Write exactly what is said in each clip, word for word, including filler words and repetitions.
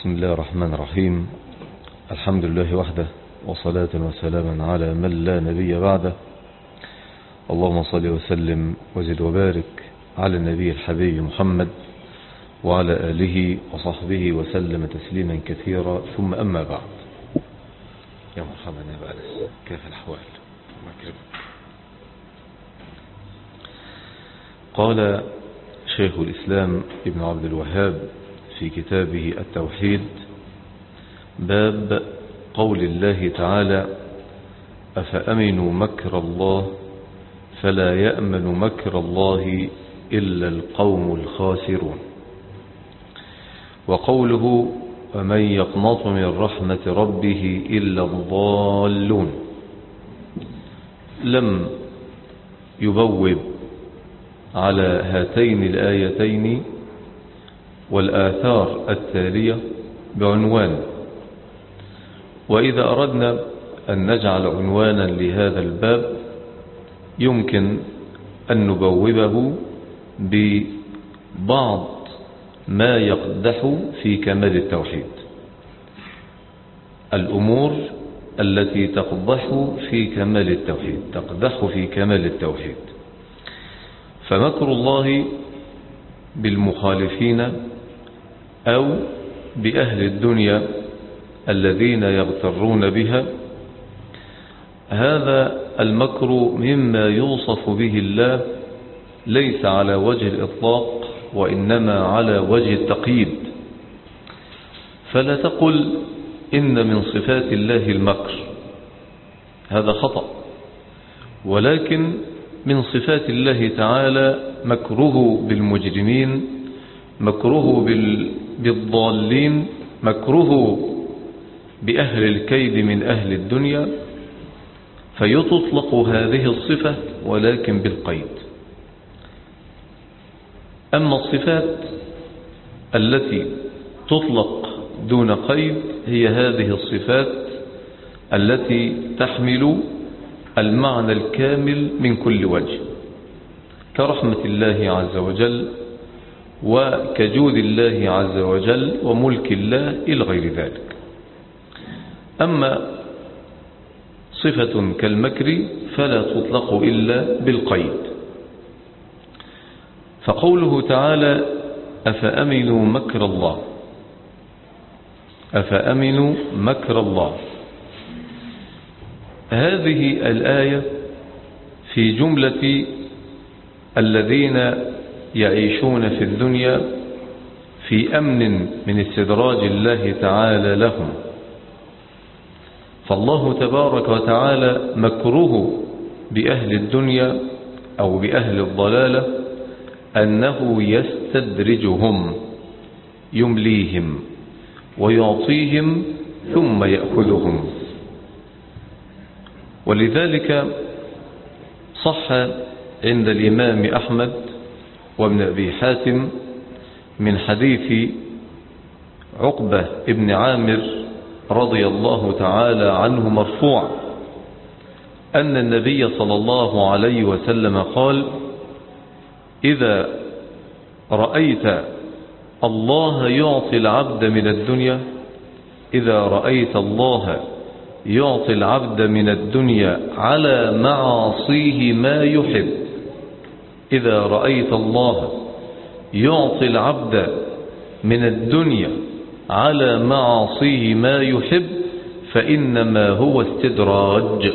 بسم الله الرحمن الرحيم. الحمد لله وحده، وصلاة وسلاما على من لا نبي بعده. اللهم صل وسلم وزد وبارك على النبي الحبيب محمد وعلى آله وصحبه وسلم تسليما كثيرا، ثم أما بعد. يا مرحبا يا بأنس، كيف الأحوال؟ قال شيخ الإسلام ابن عبد الوهاب في كتابه التوحيد: باب قول الله تعالى: أفأمنوا مكر الله فلا يأمن مكر الله إلا القوم الخاسرون. وقوله: ومن يقنط من رحمة ربه إلا الضالون، لم يبوب على هاتين الآيتين والآثار التالية بعنوان، وإذا أردنا أن نجعل عنوانا لهذا الباب يمكن أن نبوبه ببعض ما يقدح في كمال التوحيد، الأمور التي تقدح في كمال التوحيد تقدح في كمال التوحيد. فمكر الله بالمخالفين أو بأهل الدنيا الذين يغترون بها، هذا المكر مما يوصف به الله ليس على وجه الإطلاق، وإنما على وجه التقييد. فلا تقل إن من صفات الله المكر، هذا خطأ، ولكن من صفات الله تعالى مكره بالمجرمين، مكره بالضالين، مكره بأهل الكيد من أهل الدنيا، فيطلق هذه الصفة ولكن بالقيد. أما الصفات التي تطلق دون قيد هي هذه الصفات التي تحمل المعنى الكامل من كل وجه، كرحمة الله عز وجل وكجود الله عز وجل وملك الله إلى غير ذلك. أما صفة كالمكر فلا تطلق إلا بالقيد. فقوله تعالى: أفأمنوا مكر الله، أفأمنوا مكر الله، هذه الآية في جملة الذين يعيشون في الدنيا في أمن من استدراج الله تعالى لهم. فالله تبارك وتعالى مكره بأهل الدنيا أو بأهل الضلالة أنه يستدرجهم، يمليهم ويعطيهم ثم يأخذهم. ولذلك صح عند الإمام أحمد وابن أبي حاتم من حديث عقبة ابن عامر رضي الله تعالى عنه مرفوع أن النبي صلى الله عليه وسلم قال: إذا رأيت الله يعطي العبد من الدنيا إذا رأيت الله يعطي العبد من الدنيا على معاصيه ما يحب إذا رأيت الله يعطي العبد من الدنيا على معاصيه ما يحب فإنما هو استدراج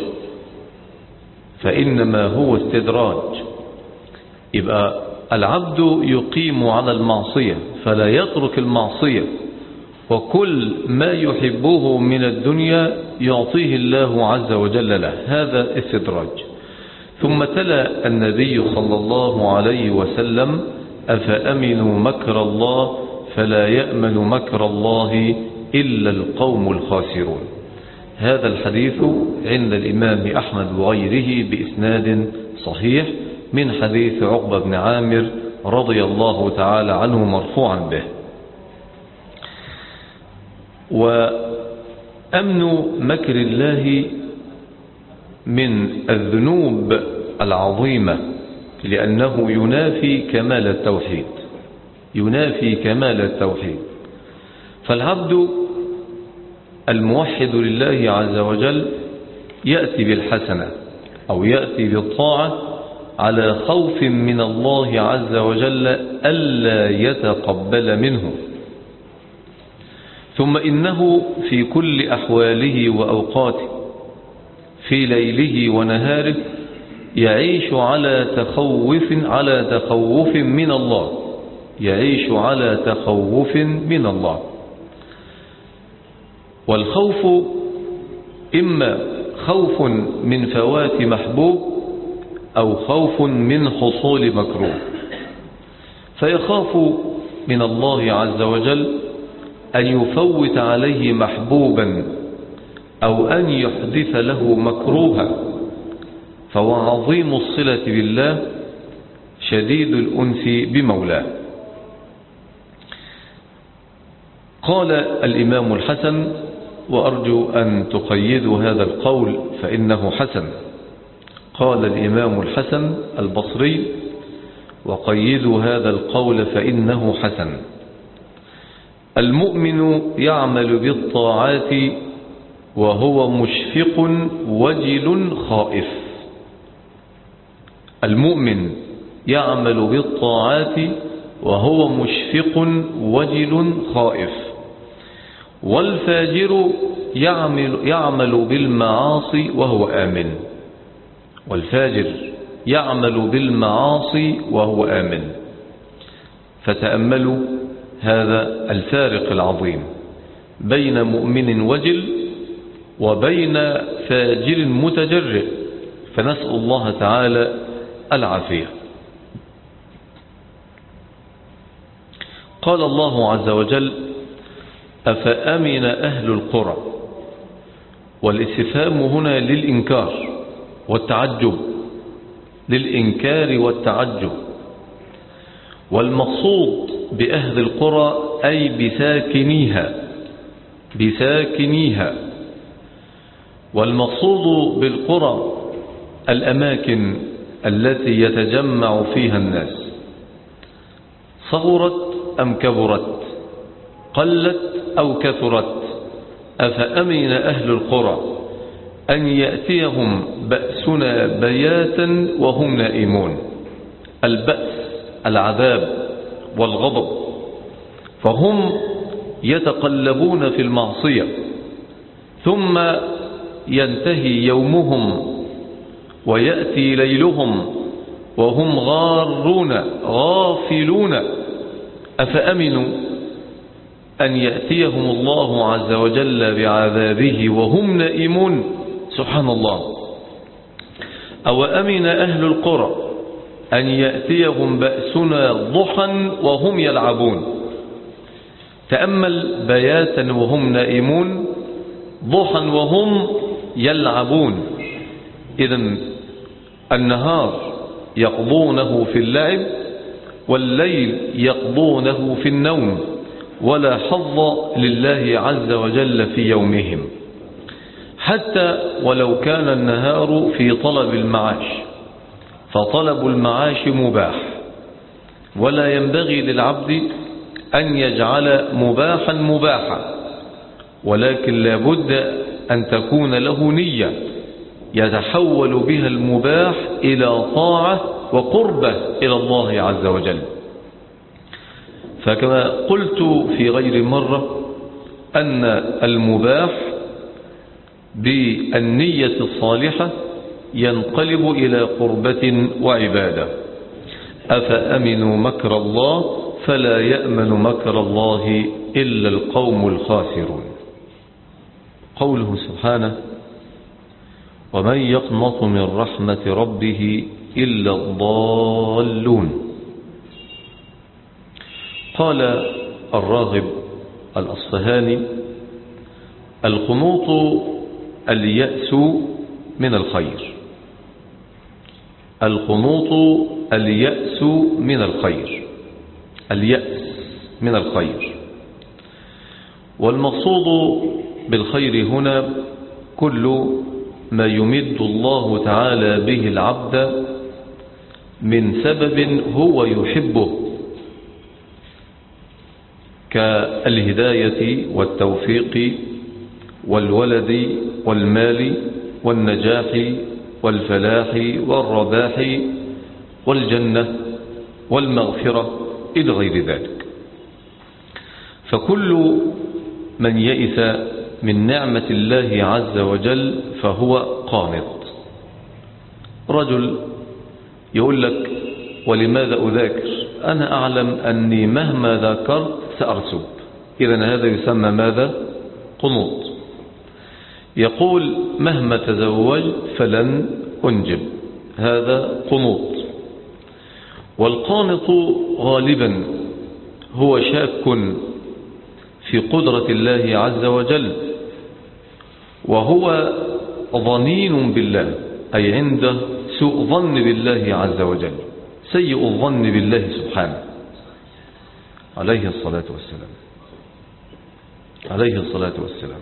فإنما هو استدراج يبقى العبد يقيم على المعصية فلا يترك المعصية، وكل ما يحبه من الدنيا يعطيه الله عز وجل له، هذا استدراج. ثم تلا النبي صلى الله عليه وسلم: أفأمنوا مكر الله فلا يأمن مكر الله إلا القوم الخاسرون. هذا الحديث عند الإمام أحمد وغيره بإسناد صحيح من حديث عقبة بن عامر رضي الله تعالى عنه مرفوعا به. وأمن مكر الله من الذنوب العظيمة، لأنه ينافي كمال التوحيد ينافي كمال التوحيد فالعبد الموحد لله عز وجل يأتي بالحسنة أو يأتي بالطاعة على خوف من الله عز وجل ألا يتقبل منه، ثم إنه في كل أحواله وأوقاته في ليله ونهاره يعيش على تخوف على تخوف من الله يعيش على تخوف من الله. والخوف إما خوف من فوات محبوب أو خوف من حصول مكروه، فيخاف من الله عز وجل أن يفوت عليه محبوبا أو أن يحدث له مكروها، فهو عظيم الصلة بالله شديد الأنس بمولاه. قال الإمام الحسن، وأرجو أن تقيدوا هذا القول فإنه حسن، قال الإمام الحسن البصري وقيدوا هذا القول فإنه حسن: المؤمن يعمل بالطاعات وهو مشفق وجل خائف. المؤمن يعمل بالطاعات وهو مشفق وجل خائف، والفاجر يعمل, يعمل بالمعاصي وهو آمن والفاجر يعمل بالمعاصي وهو آمن. فتأملوا هذا الفارق العظيم بين مؤمن وجل وبين فاجر متجرئ، فنسأل الله تعالى العافية. قال الله عز وجل: أفأمن أهل القرى. والاستفهام هنا للإنكار والتعجب، للإنكار والتعجب. والمقصود بأهل القرى أي بساكنيها بساكنيها والمقصود بالقرى الأماكن التي يتجمع فيها الناس، صغرت أم كبرت، قلت أو كثرت. أفأمن أهل القرى أن يأتيهم بأسنا بياتا وهم نائمون. البأس العذاب والغضب، فهم يتقلبون في المعصية ثم ينتهي يومهم ويأتي ليلهم وهم غارون غافلون. أفأمنوا أن يأتيهم الله عز وجل بعذابه وهم نائمون؟ سبحان الله. أو أمن أهل القرى أن يأتيهم بأسنا ضحى وهم يلعبون. تأمل: بياتا وهم نائمون، ضحى وهم يلعبون. إذن النهار يقضونه في اللعب والليل يقضونه في النوم، ولا حظ لله عز وجل في يومهم، حتى ولو كان النهار في طلب المعاش، فطلب المعاش مباح، ولا ينبغي للعبد أن يجعل مباحا مباحا، ولكن لا بد أن تكون له نية يتحول بها المباح إلى طاعة وقربة إلى الله عز وجل. فكما قلت في غير مرة أن المباح بالنية الصالحة ينقلب إلى قربة وعبادة. أفأمنوا مكر الله فلا يأمن مكر الله إلا القوم الخاسرون. قوله سبحانه: ومن يقنط من رحمة ربه إلا الضالون. قال الراغب الأصفهاني: القنوط اليأس من الخير. القنوط اليأس من الخير اليأس من الخير. والمقصود بالخير هنا كل ما يمد الله تعالى به العبد من سبب هو يحبه، كالهداية والتوفيق والولد والمال والنجاح والفلاح والرباح والجنة والمغفرة إلى غير ذلك. فكل من يئس من نعمة الله عز وجل فهو قانط. رجل يقول لك ولماذا أذاكر؟ أنا أعلم أني مهما ذاكرت سأرسب. إذن هذا يسمى ماذا؟ قنوط. يقول مهما تزوجت فلن أنجب، هذا قنوط. والقانط غالبا هو شاك في قدرة الله عز وجل، وهو ظنين بالله، أي عنده سوء ظن بالله عز وجل، سيء الظن بالله سبحانه، عليه الصلاة والسلام عليه الصلاة والسلام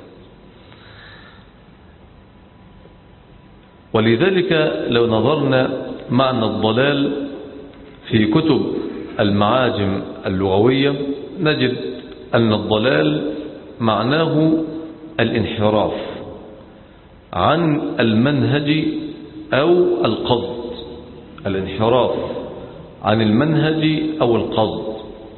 ولذلك لو نظرنا معنى الضلال في كتب المعاجم اللغوية نجد أن الضلال معناه الانحراف عن المنهج أو القصد، الانحراف عن المنهج أو القصد.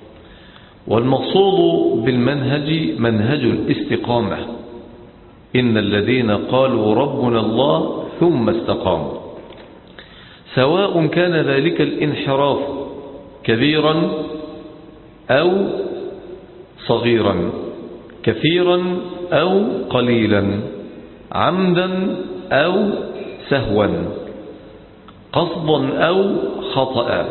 والمقصود بالمنهج منهج الاستقامة، إن الذين قالوا ربنا الله ثم استقاموا، سواء كان ذلك الانحراف كبيرا أو صغيرا، كثيرا أو قليلا، عمدا أو سهوا، قصدا أو خطأ،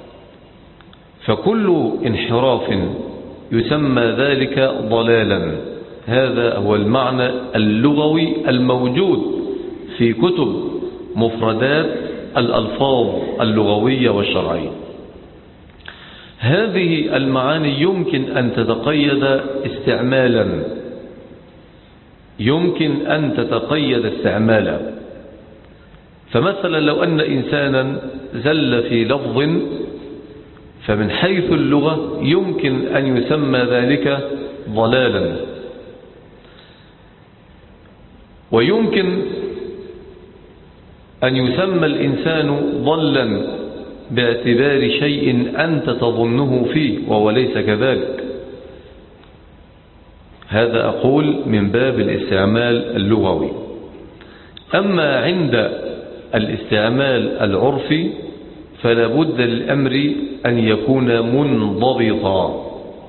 فكل انحراف يسمى ذلك ضلالا. هذا هو المعنى اللغوي الموجود في كتب مفردات الألفاظ اللغوية والشرعية. هذه المعاني يمكن أن تتقيد استعمالا، يمكن أن تتقيد استعمالا. فمثلا لو أن إنسانا زل في لفظ، فمن حيث اللغة يمكن أن يسمى ذلك ضلالا، ويمكن أن يسمى الإنسان ضلا باعتبار شيء أنت تظنه فيه وهو ليس كذلك. هذا أقول من باب الاستعمال اللغوي. أما عند الاستعمال العرفي فلا بد للأمر أن يكون منضبطا،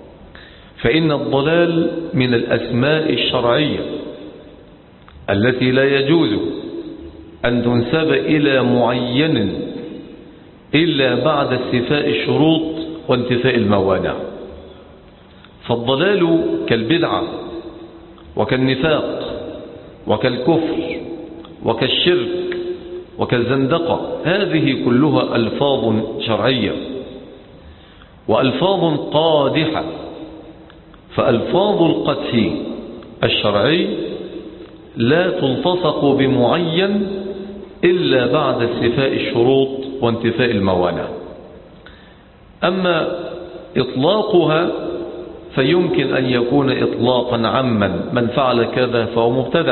فإن الضلال من الأسماء الشرعية التي لا يجوز أن تنسب إلى معين إلا بعد استيفاء الشروط وانتفاء الموانع. فالضلال كالبدعة وكالنفاق وكالكفر وكالشرك وكالزندقة، هذه كلها ألفاظ شرعية وألفاظ قادحة. فألفاظ القدح الشرعي لا تلتصق بمعين إلا بعد استيفاء الشروط وانتفاء الموانع. أما إطلاقها فيمكن أن يكون إطلاقا عاما، من فعل كذا فهو مبتدع،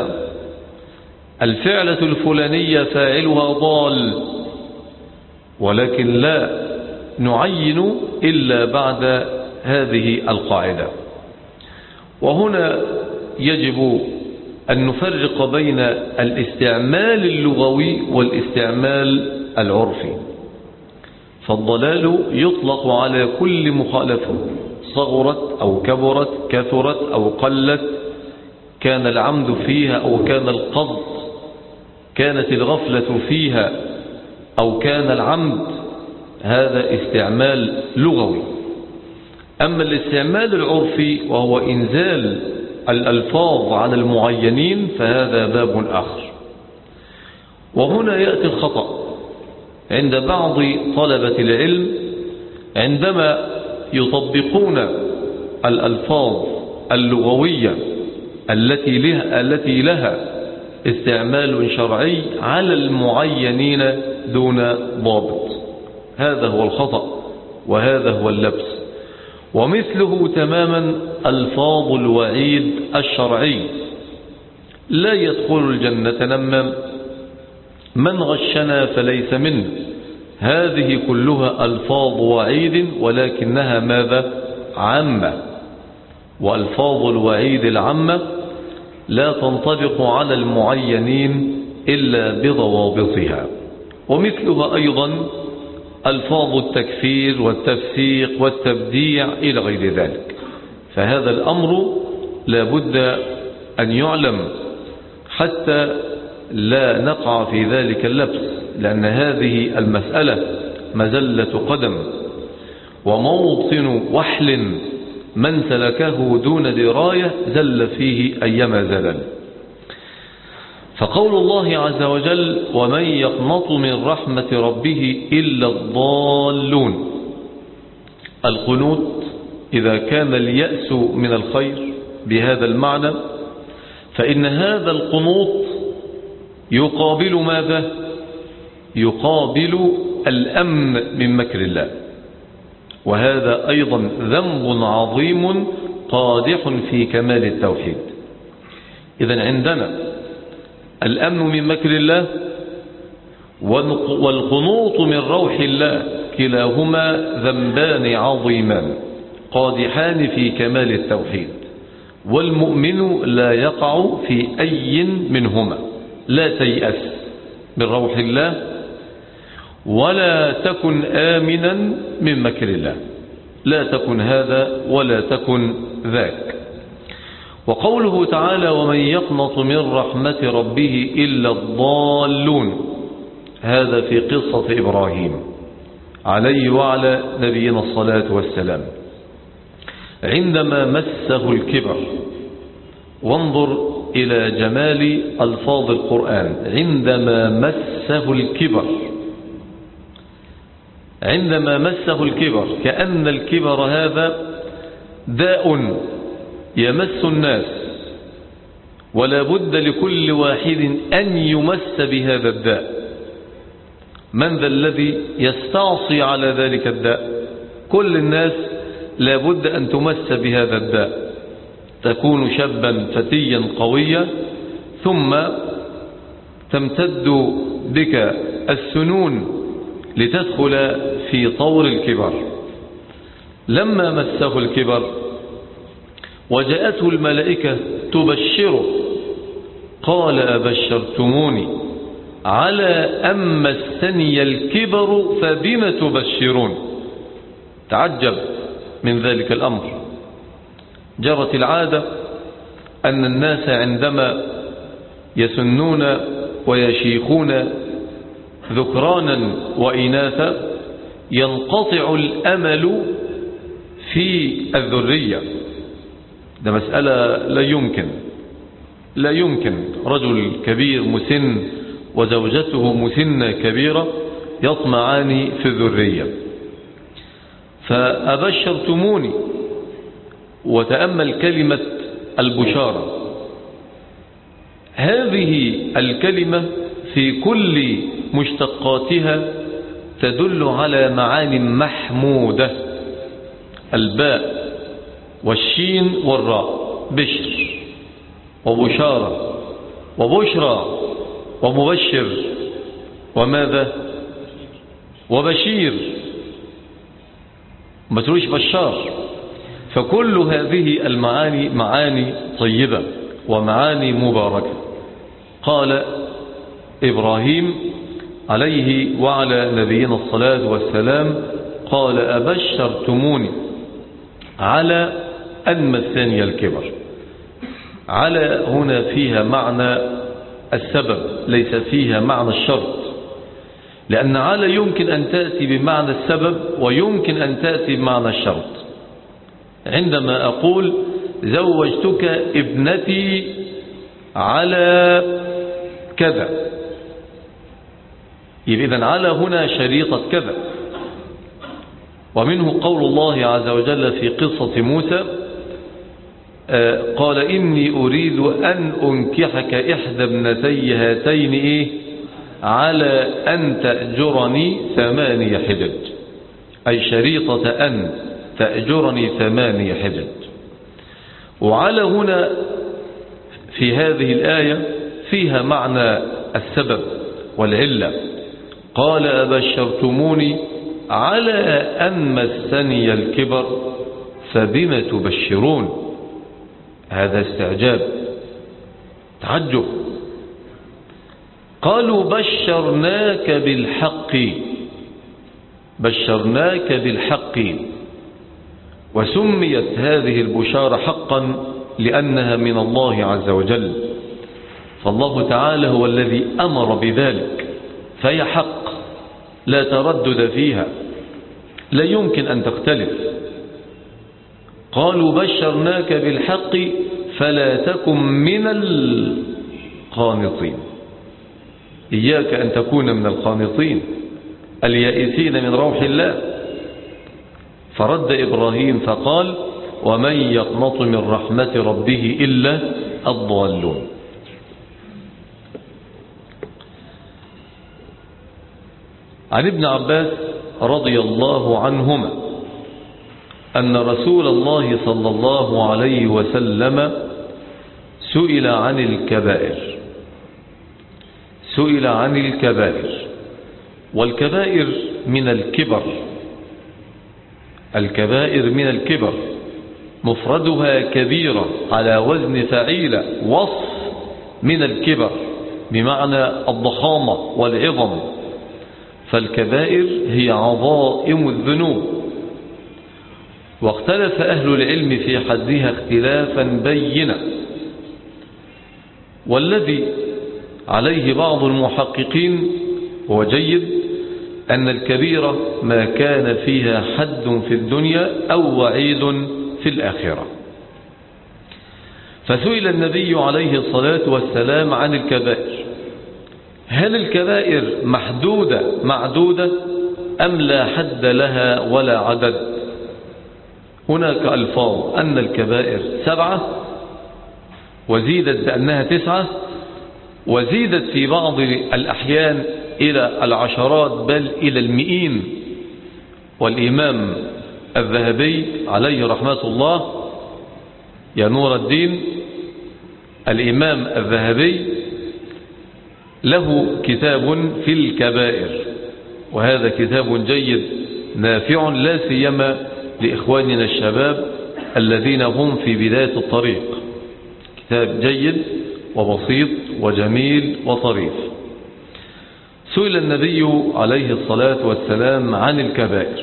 الفعلة الفلانية فاعلها ضال، ولكن لا نعين إلا بعد هذه القاعدة. وهنا يجب أن نفرق بين الاستعمال اللغوي والاستعمال العرفي. فالضلال يطلق على كل مخالفة، صغرت أو كبرت، كثرت أو قلت، كان العمد فيها أو كان القصد، كانت الغفلة فيها أو كان العمد، هذا استعمال لغوي. أما الاستعمال العرفي وهو إنزال الألفاظ على المعينين فهذا باب آخر. وهنا يأتي الخطأ عند بعض طلبة العلم عندما يطبقون الألفاظ اللغوية التي لها, التي لها استعمال شرعي على المعينين دون ضابط. هذا هو الخطأ وهذا هو اللبس. ومثله تماما ألفاظ الوعيد الشرعي: لا يدخل الجنة نمام، من غشنا فليس منه. هذه كلها ألفاظ وعيد، ولكنها ماذا؟ عامة. وألفاظ الوعيد العامة لا تنطبق على المعينين إلا بضوابطها. ومثلها أيضا ألفاظ التكفير والتفسيق والتبديع إلى غير ذلك. فهذا الأمر لا بد أن يعلم حتى لا نقع في ذلك اللبس، لأن هذه المسألة مزلة قدم وموطن وحل، من سلكه دون دراية زل فيه أيما زلل. فقول الله عز وجل: ومن يقنط من رحمة ربه إلا الضالون. القنوط إذا كان اليأس من الخير بهذا المعنى، فإن هذا القنوط يقابل ماذا؟ يقابل الأمن من مكر الله، وهذا أيضا ذنب عظيم قادح في كمال التوحيد. إذن عندنا الأمن من مكر الله والقنوط من روح الله، كلاهما ذنبان عظيمان قادحان في كمال التوحيد، والمؤمن لا يقع في أي منهما. لا تيأس من روح الله، ولا تكن آمنا من مكر الله، لا تكن هذا ولا تكن ذاك. وقوله تعالى: ومن يقنط من رحمة ربه إلا الضالون، هذا في قصة إبراهيم عليه وعلى نبينا الصلاة والسلام عندما مسه الكبر. وانظر إلى جمال ألفاظ القرآن: عندما مسه الكبر، عندما مسه الكبر، كأن الكبر هذا داء يمس الناس، ولا بد لكل واحد أن يمس بهذا الداء. من ذا الذي يستعصي على ذلك الداء؟ كل الناس لا بد أن تمس بهذا الداء. تكون شابا فتيا قويا، ثم تمتد بك السنون لتدخل في طور الكبر. لما مسه الكبر وجاءته الملائكة تبشره، قال: أبشرتموني على أن مسني الكبر فبم تبشرون. تعجب من ذلك الأمر. جرت العادة أن الناس عندما يسنون ويشيخون ذكرانا وإناثا ينقطع الأمل في الذرية. ده مسألة لا يمكن لا يمكن رجل كبير مسن وزوجته مسنة كبيرة يطمعان في الذرية. فأبشرتموني، وتأمل كلمة البشارة. هذه الكلمة في كل مشتقاتها تدل على معان محمودة: الباء والشين والراء، بشر وبشارة وبشرى ومبشر وماذا؟ وبشير، ما تقولش بشار. فكل هذه المعاني معاني طيبة ومعاني مباركة. قال إبراهيم عليه وعلى نبينا الصلاة والسلام: قال: أبشرتموني على أن مسني الكبر. على هنا فيها معنى السبب، ليس فيها معنى الشرط، لأن على يمكن أن تأتي بمعنى السبب ويمكن أن تأتي بمعنى الشرط. عندما أقول: زوجتك ابنتي على كذا، يبقى إذن على هنا شريطة كذا. ومنه قول الله عز وجل في قصة موسى: قال: إني أريد أن أنكحك إحدى ابنتي هاتين إيه على أن تأجرني ثماني حجج، أي شريطة أن فأجرني ثماني حجج. وعلى هنا في هذه الآية فيها معنى السبب والعلة. قال أبشرتموني على أن مسني الكبر فبم تبشرون. هذا استعجاب، تعجب. قالوا بشرناك بالحق، بشرناك بالحق. وسميت هذه البشارة حقا لأنها من الله عز وجل، فالله تعالى هو الذي أمر بذلك، فهي حق لا تردد فيها، لا يمكن أن تختلف. قالوا بشرناك بالحق فلا تكن من القانطين. إياك أن تكون من القانطين اليائسين من روح الله. فرد إبراهيم فقال ومن يقنط من رحمة ربه إلا الضالون. عن ابن عباس رضي الله عنهما أن رسول الله صلى الله عليه وسلم سئل عن الكبائر، سئل عن الكبائر. والكبائر من الكبر، الكبائر من الكبر، مفردها كبيرة على وزن فعيلة، وصف من الكبر بمعنى الضخامة والعظم. فالكبائر هي عظائم الذنوب. واختلف أهل العلم في حدها اختلافا بينا، والذي عليه بعض المحققين هو جيد أن الكبيرة ما كان فيها حد في الدنيا أو وعيد في الآخرة. فسئل النبي عليه الصلاة والسلام عن الكبائر، هل الكبائر محدودة معدودة أم لا حد لها ولا عدد؟ هناك ألفاظ أن الكبائر سبعة، وزيدت بأنها تسعة، وزيدت في بعض الأحيان إلى العشرات بل إلى المئين. والإمام الذهبي عليه رحمة الله، يا نور الدين، الإمام الذهبي له كتاب في الكبائر، وهذا كتاب جيد نافع لا سيما لإخواننا الشباب الذين هم في بداية الطريق. كتاب جيد وبسيط وجميل وطريف. سئل النبي عليه الصلاة والسلام عن الكبائر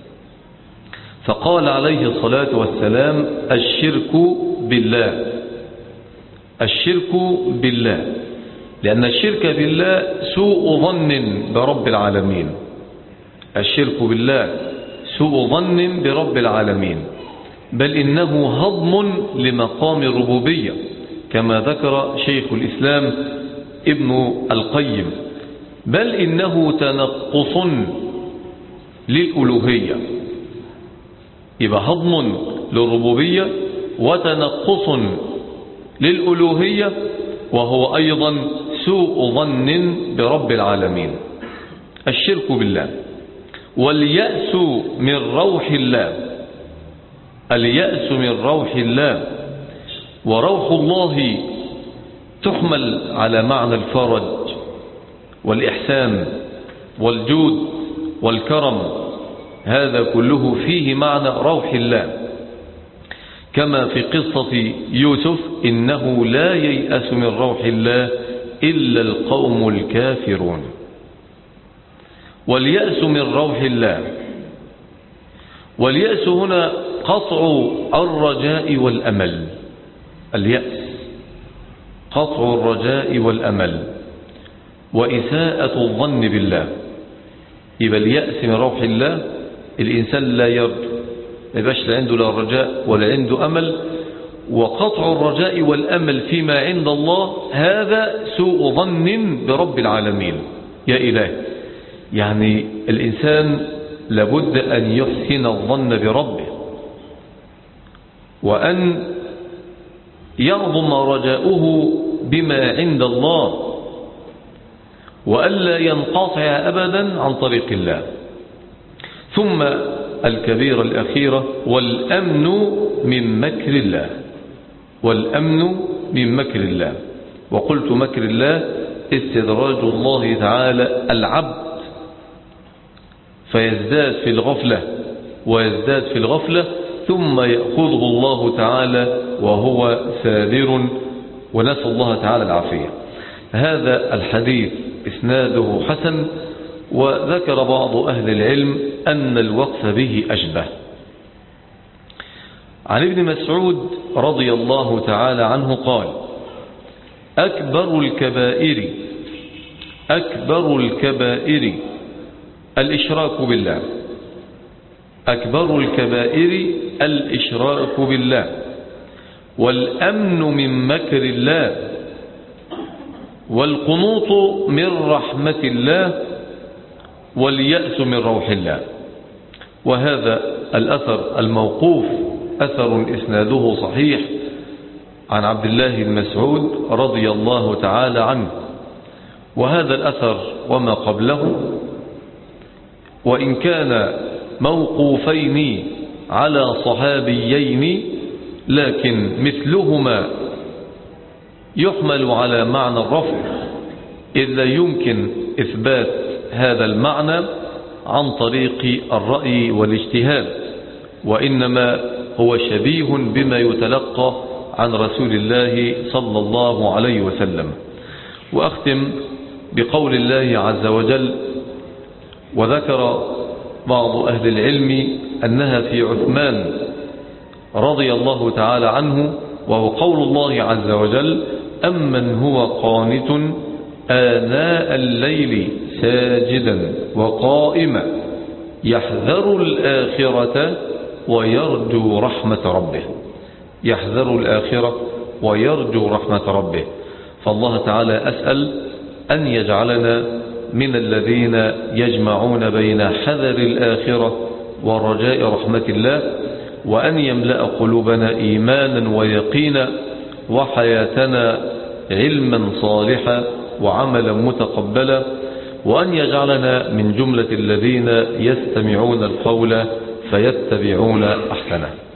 فقال عليه الصلاة والسلام الشرك بالله، الشرك بالله، لأن الشرك بالله سوء ظن برب العالمين. الشرك بالله سوء ظن برب العالمين، بل إنه هضم لمقام الربوبية كما ذكر شيخ الإسلام ابن القيم، بل إنه تنقص للألوهية. يبقى هضم للربوبية وتنقص للألوهية، وهو أيضا سوء ظن برب العالمين. الشرك بالله. واليأس من روح الله، اليأس من روح الله. وروح الله تحمل على معنى الفرج والإحسان والجود والكرم، هذا كله فيه معنى روح الله. كما في قصة يوسف إنه لا ييأس من روح الله إلا القوم الكافرون. واليأس من روح الله. واليأس هنا قطع الرجاء والأمل. اليأس قطع الرجاء والأمل وإساءة الظن بالله. يبقى اليأس من روح الله، الإنسان لا يرجو، ما يبقاش لا عنده لا رجاء ولا عنده أمل. وقطع الرجاء والأمل فيما عند الله هذا سوء ظن برب العالمين. يا إله، يعني الإنسان لابد أن يحسن الظن بربه، وأن يعظم رجاؤه بما عند الله، وألا ينقطع أبدا عن طريق الله. ثم الكبيرة الأخيرة: والأمن من مكر الله. والأمن من مكر الله. وقلت مكر الله استدراج الله تعالى العبد فيزداد في الغفلة ويزداد في الغفلة ثم يأخذه الله تعالى وهو سادر، ونسأل الله تعالى العافية. هذا الحديث إسناده حسن، وذكر بعض أهل العلم أن الوقف به أشبه. عن ابن مسعود رضي الله تعالى عنه قال: أكبر الكبائر أكبر الكبائر الإشراك بالله. أكبر الكبائر الإشراك بالله، والأمن من مكر الله، والقنوط من رحمة الله، واليأس من روح الله. وهذا الأثر الموقوف أثر إسناده صحيح عن عبد الله بن مسعود رضي الله تعالى عنه. وهذا الأثر وما قبله وإن كان موقوفين على صحابيين، لكن مثلهما يحمل على معنى الرفع، إذ لا يمكن إثبات هذا المعنى عن طريق الرأي والاجتهاد، وإنما هو شبيه بما يتلقى عن رسول الله صلى الله عليه وسلم. وأختم بقول الله عز وجل: وذكر بعض أهل العلم أنها في عثمان رضي الله تعالى عنه، وهو قول الله عز وجل: أمن هو قانت آناء الليل ساجدا وقائما يحذر الآخرة ويرجو رحمة ربه. يحذر الآخرة ويرجو رحمة ربه. فالله تعالى أسأل أن يجعلنا من الذين يجمعون بين حذر الآخرة ورجاء رحمة الله، وأن يملأ قلوبنا إيمانا ويقينا، وحياتنا علما صالحا وعملا متقبلا، وأن يجعلنا من جملة الذين يستمعون القول فيتبعون أحسنه.